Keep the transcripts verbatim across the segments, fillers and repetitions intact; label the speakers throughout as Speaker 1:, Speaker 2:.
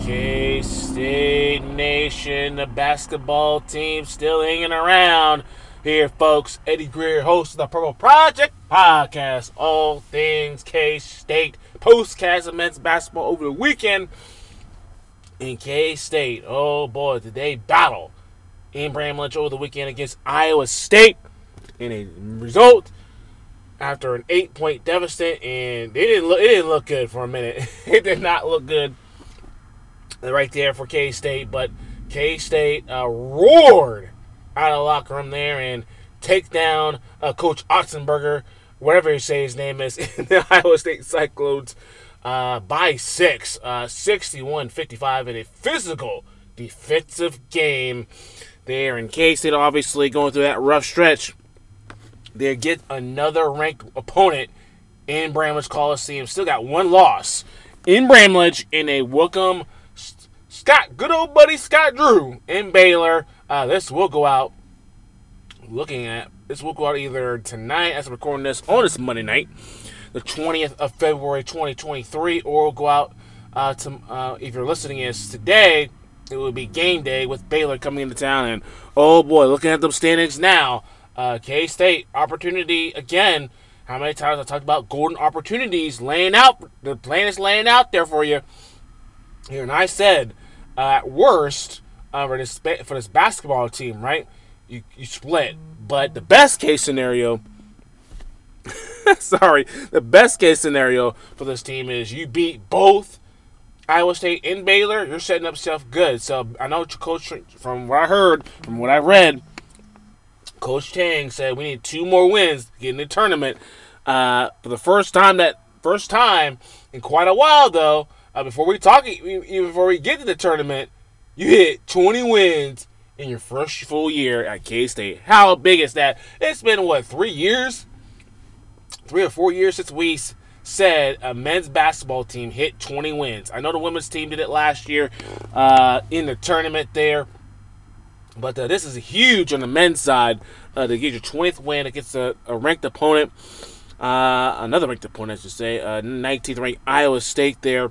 Speaker 1: K-State Nation, the basketball team still hanging around here, folks. Eddie Greer, host of the Purple Project podcast, all things K-State, postcast of men's basketball over the weekend in K-State. Oh boy, did they battle in Bramlage over the weekend against Iowa State in a result after an eight-point deficit, and they didn't look, it didn't look good for a minute. It did not look good right there for K-State, but K-State uh, roared out of the locker room there and take down uh, Coach Otzenberger, whatever you say his name is, in the Iowa State Cyclones uh, by six, uh, sixty-one fifty-five in a physical defensive game there. And K-State obviously going through that rough stretch. They get another ranked opponent in Bramlage Coliseum. Still got one loss in Bramlage in a Wookham Scott, good old buddy Scott Drew in Baylor. Uh, this will go out. Looking at this will go out either tonight, as I'm recording this on this Monday night, the twentieth of February, twenty twenty-three, or will go out uh, to uh, if you're listening is today. It will be game day with Baylor coming into town, and oh boy, looking at them standings now. Uh, K-State opportunity again. How many times I talked about golden opportunities laying out? The plan is laying out there for you. Here, and I said, uh, at worst, uh, for this for this basketball team, right? You you split, but the best case scenario, sorry, the best case scenario for this team is you beat both Iowa State and Baylor. You're setting up yourself good. So I know Coach, from what I heard, from what I read, Coach Tang said we need two more wins to get in the tournament. Uh, for the first time that first time in quite a while, though. Uh, before we talk, even before we get to the tournament, you hit twenty wins in your first full year at K-State. How big is that? It's been what, three years, three or four years since we said a men's basketball team hit twenty wins. I know the women's team did it last year uh, in the tournament there. But uh, this is huge on the men's side uh, to get your twentieth win against a, a ranked opponent. Uh, another ranked opponent, I should say. Uh, nineteenth ranked Iowa State there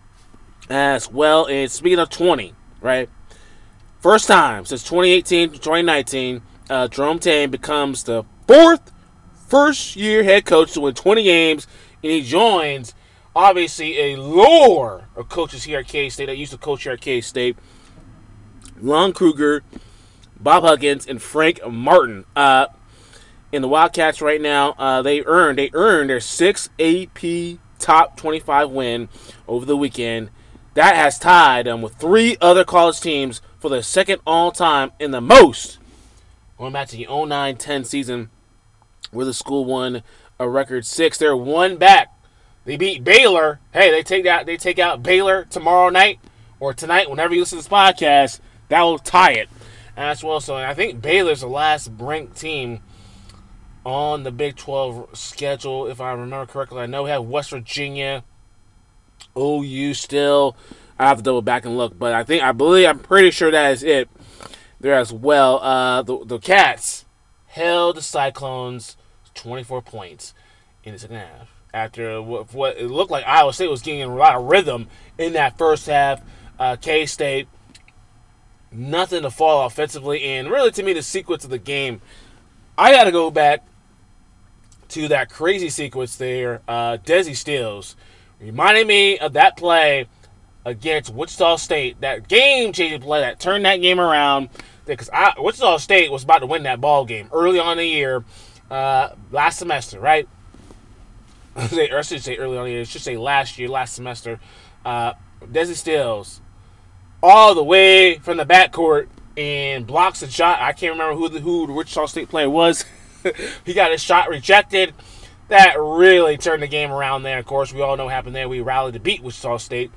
Speaker 1: as well. And speaking of twenty, right? First time since twenty eighteen to twenty nineteen, uh, Jerome Tang becomes the fourth first-year head coach to win twenty games. And he joins, obviously, a lore of coaches here at K-State that used to coach here at K-State. Lon Kruger, Bob Huggins, and Frank Martin. Uh, in the Wildcats right now, uh, they earned they earned their sixth A P top twenty-five win over the weekend. That has tied them with three other college teams for the second all-time in the most. Going back to the oh nine ten season, where the school won a record six. They're one back. They beat Baylor. Hey, they take out they take out Baylor tomorrow night or tonight, whenever you listen to this podcast. That will tie it as well. So I think Baylor's the last ranked team on the Big twelve schedule, if I remember correctly. I know we have West Virginia, O U still. I have to double back and look, but I think I believe I'm pretty sure that is it there as well. Uh, the the Cats held the Cyclones twenty-four points in the second half after what, what it looked like Iowa State was getting a lot of rhythm in that first half. Uh, K-State, nothing to fall offensively, and really to me the sequence of the game, I got to go back to that crazy sequence there. Uh, Desi Stills reminded me of that play against Wichita State, that game-changing play that turned that game around. Because I, Wichita State was about to win that ball game early on in the year, uh, last semester, right? or I should say early on in the year. I should say last year, last semester. Uh, Desi Stills, all the way from the backcourt, and blocks a shot. I can't remember who the, who the Wichita State player was. He got his shot rejected. That really turned the game around there. Of course, we all know what happened there. We rallied to beat Wichita State.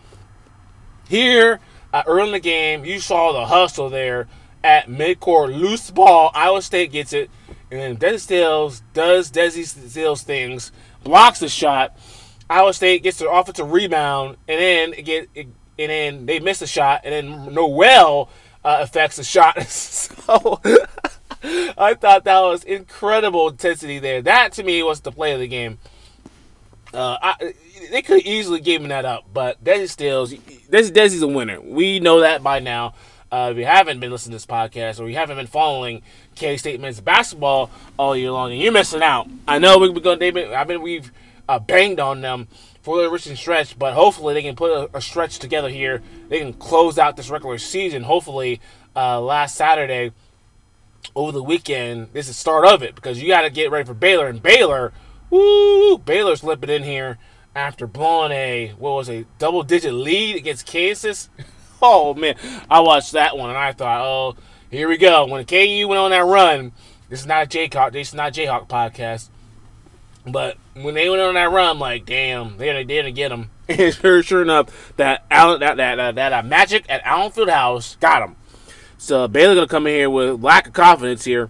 Speaker 1: Here, uh, early in the game, you saw the hustle there at midcourt. Loose ball. Iowa State gets it. And then Desi Stills does Desi Stills things. Blocks the shot. Iowa State gets the offensive rebound. And then it get it, and then they miss the shot. And then Noel uh, affects the shot. So I thought that was incredible intensity there. That, to me, was the play of the game. Uh, I, they could easily given that up, but Desi Stills, Desi Desi's a winner. We know that by now. Uh, if you haven't been listening to this podcast or you haven't been following K-State men's basketball all year long, and you're missing out. I know we've been, they've been, I mean, we've uh, banged on them for the recent stretch, but hopefully they can put a, a stretch together here. They can close out this regular season. Hopefully, uh, last Saturday over the weekend, this is the start of it because you got to get ready for Baylor. And Baylor, woo, Baylor's limping in here after blowing a what was a double-digit lead against Kansas. Oh, man. I watched that one, and I thought, oh, here we go. When K U went on that run, this is not a Jayhawk, this is not a Jayhawk podcast, but when they went on that run, I'm like, damn, they, they didn't get them. And sure, sure enough, that Allen, that that, that, that uh, magic at Allen Fieldhouse got them. So Baylor going to come in here with lack of confidence here.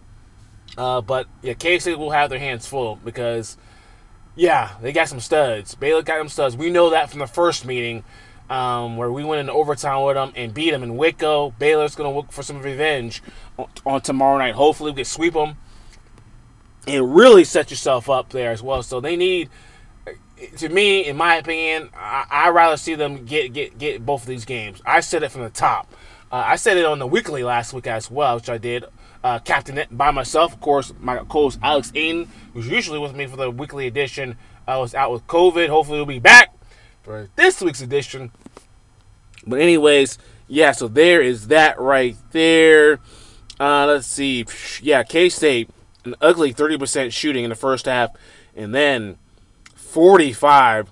Speaker 1: Uh, but, yeah, K-State will have their hands full because, yeah, they got some studs. Baylor got them studs. We know that from the first meeting. Um, where we went into overtime with them and beat them in Waco. Baylor's going to look for some revenge on, on tomorrow night. Hopefully we can sweep them and really set yourself up there as well. So they need, to me, in my opinion, I, I'd rather see them get, get, get both of these games. I said it from the top. Uh, I said it on the weekly last week as well, which I did. Uh, captain it by myself. Of course, my co-host Alex Aiden, who's usually with me for the weekly edition, uh, was out with COVID. Hopefully he'll be back for this week's edition. But anyways, yeah, so there is that right there. Uh, let's see. Yeah, K-State, an ugly thirty percent shooting in the first half, and then forty-five.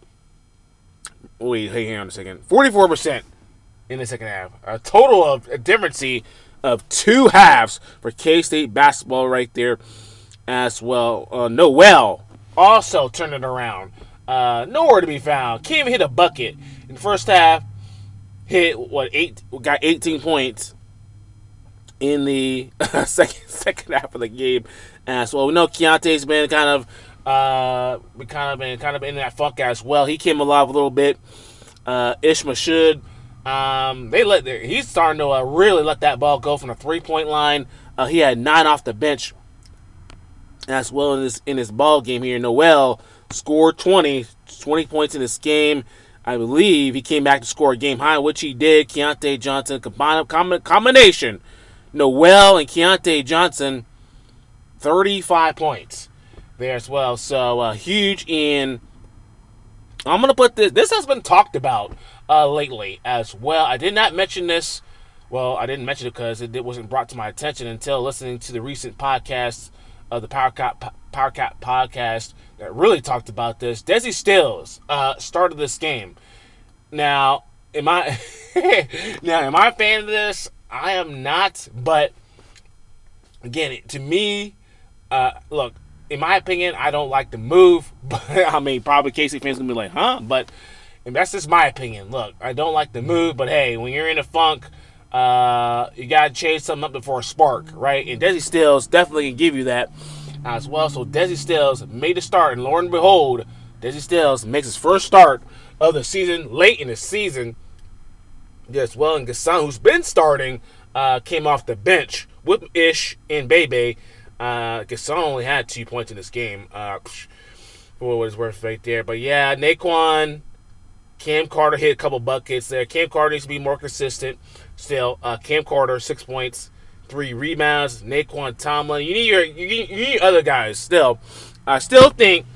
Speaker 1: Wait, hang on a second. forty-four percent in the second half. A total of a difference of two halves for K-State basketball right there as well. Uh, Noel also turned it around. Uh, nowhere to be found. Can't even hit a bucket. In the first half, hit, what, eight, got eighteen points in the second second half of the game as well. We know Keontae's been kind of, uh, we kind of been kind of in that funk as well. He came alive a little bit. Uh, Ish Mashud, um, they let their, he's starting to uh, really let that ball go from the three-point line. Uh, he had nine off the bench as well in this in this ball game here. Noel scored twenty, twenty points in this game. I believe he came back to score a game high, which he did. Keontae Johnson, combine, combination. Noel and Keontae Johnson, thirty-five points there as well. So, uh, huge in. I'm going to put this. This has been talked about uh, lately as well. I did not mention this. Well, I didn't mention it because it, it wasn't brought to my attention until listening to the recent podcast of the Power Cat, Power Cat podcast that really talked about this. Desi Stills uh, started this game. Now, am I now am I a fan of this? I am not. But again, it, to me, uh, look, in my opinion, I don't like the move. But I mean, probably K-State fans gonna be like, huh? But and that's just my opinion. Look, I don't like the move, but hey, when you're in a funk, uh, you gotta change something up before a spark, right? And Desi Stills definitely can give you that as well. So Desi Stills made a start, and lo and behold, Desi Stills makes his first start of the season, late in the season. Yes, well, and Gasson, who's been starting, uh, came off the bench with Ish and Bebe. Uh, Gasson only had two points in this game, uh, for what it's worth right there. But yeah, Naquan, Cam Carter hit a couple buckets there. Cam Carter needs to be more consistent. Still, uh, Cam Carter, six points, three rebounds. Naquan Tomlin, you need your you need, you need other guys. Still, I still think,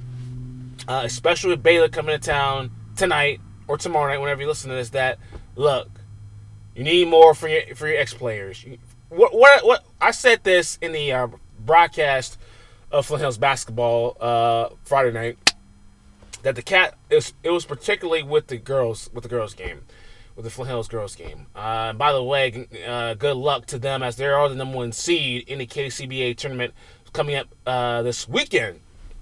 Speaker 1: uh, especially with Baylor coming to town tonight or tomorrow night, whenever you listen to this, that look, you need more for your for your ex players. What what what I said this in the uh, broadcast of Flint Hills basketball uh, Friday night, that the cat is it was particularly with the girls with the girls game. With the Flint Hills girls game. Uh, by the way, uh, good luck to them as they are the number one seed in the K C B A tournament coming up uh, this weekend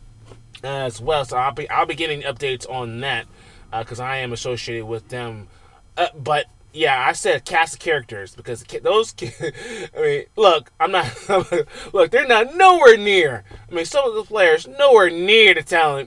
Speaker 1: as well. So I'll be I'll be getting updates on that because uh, I am associated with them. Uh, but yeah, I said cast of characters because those. I mean, look, I'm not. Look, they're not nowhere near. I mean, some of the players nowhere near the talent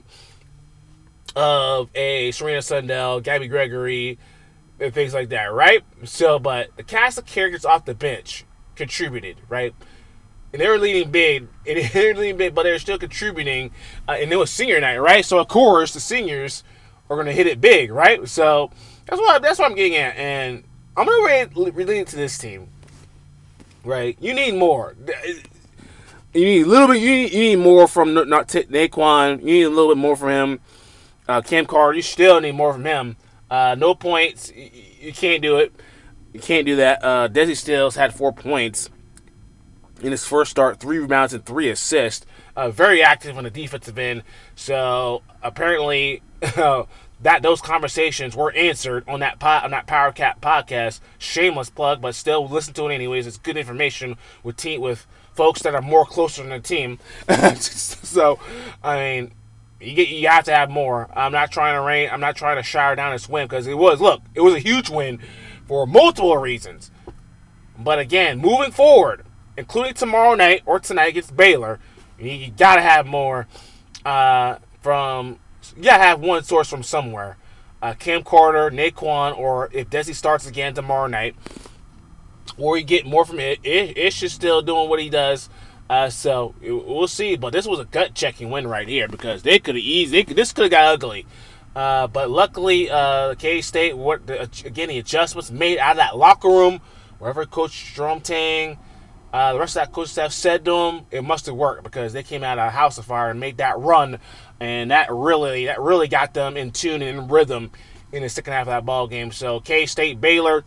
Speaker 1: of a Serena Sundell, Gabby Gregory, and things like that, right? So, but the cast of characters off the bench contributed, right? And they were leading big, and they were leading big, but they were still contributing, uh, and it was senior night, right? So, of course, the seniors are going to hit it big, right? So that's what that's what I'm getting at, and I'm going to relate it to this team, right? You need more. You need a little bit. You need, you need more from not t- Naquan. You need a little bit more from him. Uh, Cam Carter, you still need more from him. Uh, no points. You, you can't do it. You can't do that. Uh, Desi Stills had four points in his first start, three rebounds and three assists. Uh, very active on the defensive end. So apparently, uh, that those conversations were answered on that pod, on that Power Cat podcast. Shameless plug, but still listen to it anyways. It's good information with team with folks that are more closer than the team. So, I mean, you get you have to have more. I'm not trying to rain. I'm not trying to shower down this win because it was look, it was a huge win for multiple reasons. But again, moving forward, including tomorrow night or tonight against Baylor, you gotta have more uh, from. You gotta have one source from somewhere. Uh, Cam Carter, Naquan, or if Desi starts again tomorrow night, or you get more from it. Ish is still doing what he does. Uh, so we'll see. But this was a gut checking win right here because they could have easily. This could have got ugly. Uh, but luckily, uh, K-State, what the, again, the adjustments made out of that locker room, wherever Coach Jerome Tang, uh, the rest of that coach staff said to them, it must have worked because they came out of a house of fire and made that run, and that really that really got them in tune and in rhythm in the second half of that ball game. So K-State, Baylor,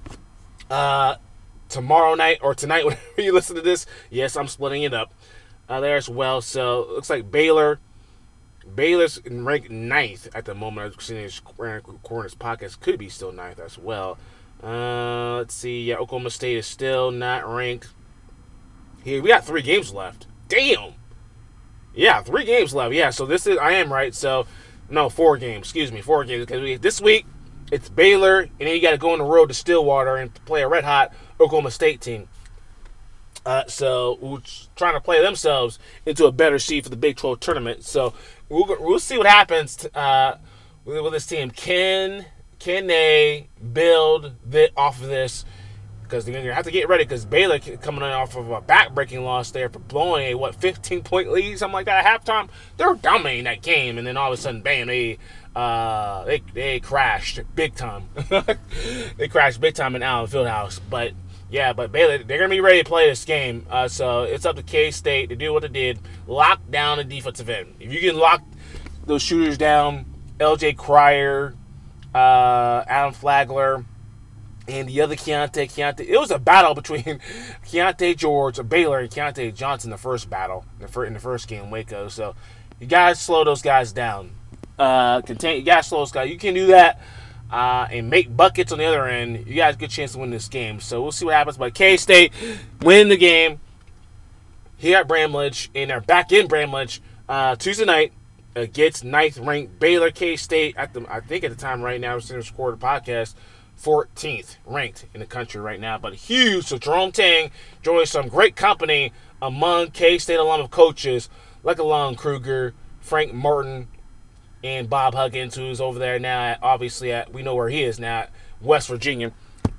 Speaker 1: uh, tomorrow night or tonight, whenever you listen to this, yes, I'm splitting it up uh, there as well. So it looks like Baylor. Baylor's ranked ninth at the moment. I've seen this Corners podcast could be still ninth as well. Uh, let's see. Yeah, Oklahoma State is still not ranked. Here we got three games left. Damn. Yeah, three games left. Yeah, so this is I am right. So no, four games. Excuse me, four games because we, this week it's Baylor, and then you got to go on the road to Stillwater and play a red hot Oklahoma State team. Uh, so we're trying to play themselves into a better seed for the Big twelve tournament. So we'll we'll see what happens to, uh, with, with this team. Can can they build it off of this? Because they're gonna have to get ready. Because Baylor coming off of a back-breaking loss there for blowing a what fifteen point lead, something like that at halftime. They were dominating that game, and then all of a sudden, bam, they uh, they they crashed big time. They crashed big time in Allen Fieldhouse, but. Yeah, but Baylor, they're going to be ready to play this game. Uh, so it's up to K-State to do what they did. Lock down the defensive end. If you can lock those shooters down, L J Cryer, uh, Adam Flagler, and the other Keontae, Keontae. It was a battle between Keontae George, Baylor, and Keontae Johnson, the first battle in the first, in the first game, Waco. So you got to slow those guys down. Uh, contain, you got to slow those guys. You can do that. Uh, and make buckets on the other end, you guys have a good chance to win this game. So we'll see what happens. But K-State win the game here at Bramlage, and they're back in Bramlage uh, Tuesday night against ninth-ranked Baylor. K-State, at the, I think at the time right now, we're sitting recording the podcast, fourteenth ranked in the country right now. But huge. So Jerome Tang joins some great company among K-State alum of coaches like Alon Kruger, Frank Martin, and Bob Huggins, who's over there now, at, obviously, at, we know where he is now, at West Virginia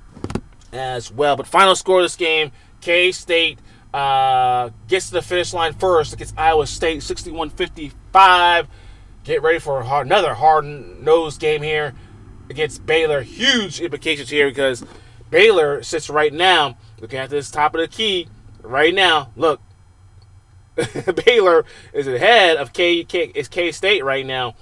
Speaker 1: as well. But final score of this game, K-State uh, gets to the finish line first against Iowa State, sixty-one fifty-five. Get ready for a hard, another hard-nosed game here against Baylor. Huge implications here because Baylor sits right now, looking at this top of the key, right now, look, Baylor is ahead of K, K is K-State right now.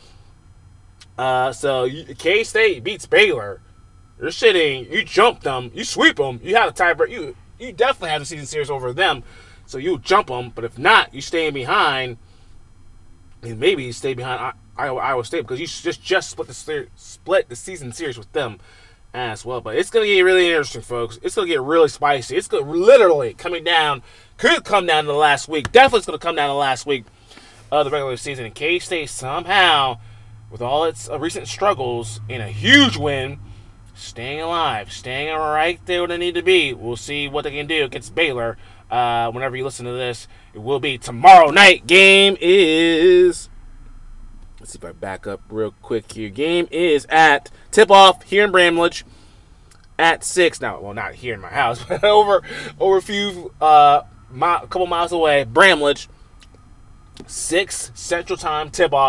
Speaker 1: Uh, so K-State beats Baylor. You're sitting, you jump them, you sweep them, you have a tiebreak. You you definitely have the season series over them. So you jump them, but if not, you stay behind, and maybe you stay behind Iowa, Iowa State because you just just split the split the season series with them as well. But it's gonna get really interesting, folks. It's gonna get really spicy. It's gonna literally coming down. Could come down to the last week. Definitely it's going to come down to the last week of the regular season. And K-State somehow, with all its uh, recent struggles, in a huge win, staying alive, staying right there where they need to be. We'll see what they can do against Baylor. Uh, whenever you listen to this, it will be tomorrow night. Game is, let's see if I back up real quick here. Game is at tip-off here in Bramlage at six. Now, well, not here in my house, but over, over a few... Uh, a couple miles away, Bramlage, six Central Time tip-off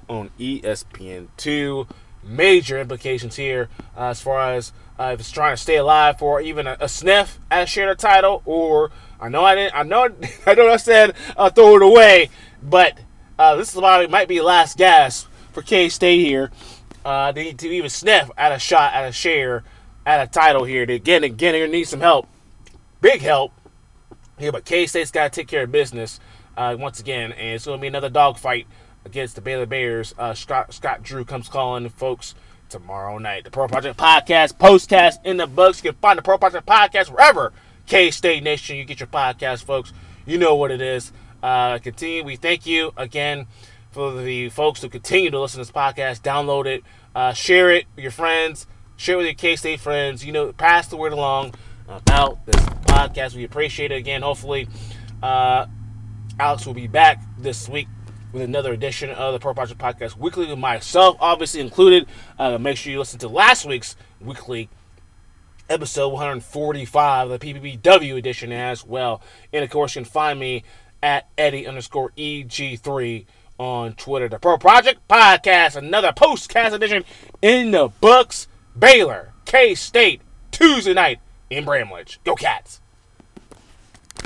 Speaker 1: on E S P N two. Major implications here uh, as far as uh, if it's trying to stay alive for even a, a sniff at share the title, or I know I didn't, I know, I know I said uh, throw it away, but uh, this is about, might be the last gasp for K-State here. Uh, they need to even sniff at a shot, at a share, at a title here. They, again, again, they're going to need some help. Big help here, but K-State's got to take care of business uh, once again, and it's going to be another dogfight against the Baylor Bears. Uh, Scott, Scott Drew comes calling, folks, tomorrow night. The Pro Project Podcast, postcast in the books. You can find the Pro Project Podcast wherever K-State Nation you get your podcast, folks. You know what it is. Uh, continue. We thank you again for the folks who continue to listen to this podcast. Download it, uh, share it with your friends, share it with your K-State friends. You know, pass the word along about this podcast. We appreciate it again. Hopefully, uh, Alex will be back this week with another edition of the Pro Project Podcast Weekly with myself, obviously included. Uh, make sure you listen to last week's weekly episode one forty-five, the P P B W edition as well. And of course, you can find me at Eddie underscore E G three on Twitter. The Pro Project Podcast, another postcast edition in the books. Baylor, K-State, Tuesday night in Bramlage. Go Cats!